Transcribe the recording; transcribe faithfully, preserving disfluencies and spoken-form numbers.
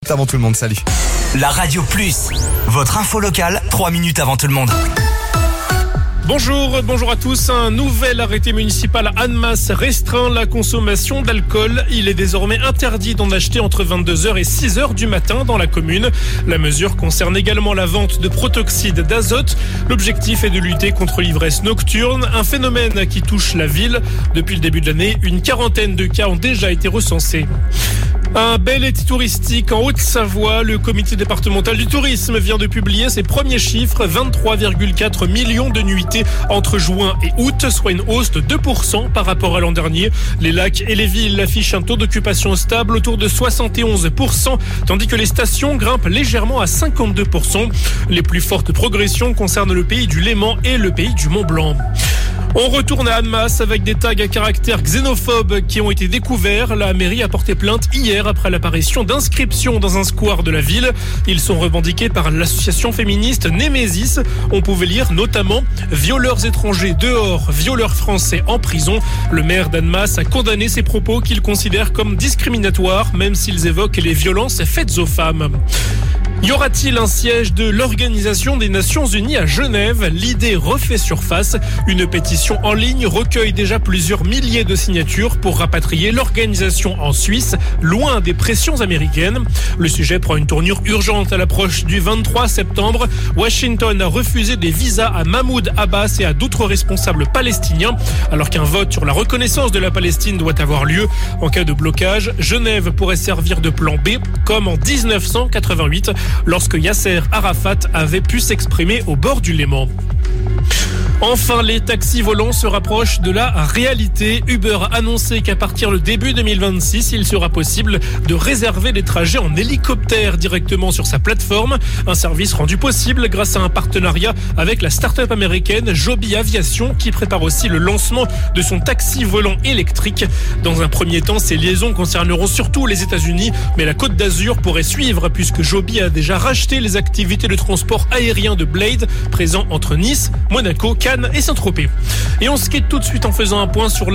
Avant tout le monde, salut. La Radio Plus, votre info locale, trois minutes avant tout le monde. Bonjour, bonjour à tous. Un nouvel arrêté municipal à Annemasse restreint la consommation d'alcool. Il est désormais interdit d'en acheter entre vingt-deux heures et six heures du matin dans la commune. La mesure concerne également la vente de protoxyde d'azote. L'objectif est de lutter contre l'ivresse nocturne, un phénomène qui touche la ville. Depuis le début de l'année, une quarantaine de cas ont déjà été recensés. Un bel été touristique en Haute-Savoie. Le comité départemental du tourisme vient de publier ses premiers chiffres. vingt-trois virgule quatre millions de nuitées entre juin et août, soit une hausse de deux pour cent par rapport à l'an dernier. Les lacs et les villes affichent un taux d'occupation stable autour de soixante et onze pour cent, tandis que les stations grimpent légèrement à cinquante-deux pour cent. Les plus fortes progressions concernent le pays du Léman et le pays du Mont-Blanc. On retourne à Annemasse avec des tags à caractère xénophobe qui ont été découverts. La mairie a porté plainte hier après l'apparition d'inscriptions dans un square de la ville. Ils sont revendiqués par l'association féministe Némésis. On pouvait lire notamment « Violeurs étrangers dehors, violeurs français en prison ». Le maire d'Annemasse a condamné ces propos qu'il considère comme discriminatoires, même s'ils évoquent les violences faites aux femmes. Y aura-t-il un siège de l'Organisation des Nations Unies à Genève ? L'idée refait surface. Une pétition en ligne recueille déjà plusieurs milliers de signatures pour rapatrier l'organisation en Suisse, loin des pressions américaines. Le sujet prend une tournure urgente à l'approche du vingt-trois septembre. Washington a refusé des visas à Mahmoud Abbas et à d'autres responsables palestiniens, alors qu'un vote sur la reconnaissance de la Palestine doit avoir lieu. En cas de blocage, Genève pourrait servir de plan B, comme en dix-neuf cent quatre-vingt-huit, lorsque Yasser Arafat avait pu s'exprimer au bord du Léman. Enfin, les taxis volants se rapprochent de la réalité. Uber a annoncé qu'à partir du début deux mille vingt-six, il sera possible de réserver des trajets en hélicoptère directement sur sa plateforme. Un service rendu possible grâce à un partenariat avec la start-up américaine Joby Aviation qui prépare aussi le lancement de son taxi volant électrique. Dans un premier temps, ces liaisons concerneront surtout les États-Unis, mais la Côte d'Azur pourrait suivre puisque Joby a déjà racheté les activités de transport aérien de Blade, présent entre Nice, Monaco, Cannes et Saint-Tropez. Et on se quitte tout de suite en faisant un point sur la